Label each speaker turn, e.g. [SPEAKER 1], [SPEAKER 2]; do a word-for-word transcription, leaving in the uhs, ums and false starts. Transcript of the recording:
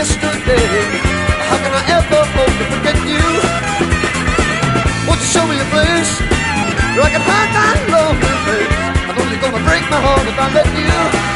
[SPEAKER 1] yesterday. How can I ever hope to forget you? Won't you show me a place where I can hide my lonely face? I know you're gonna break my heart if I let you.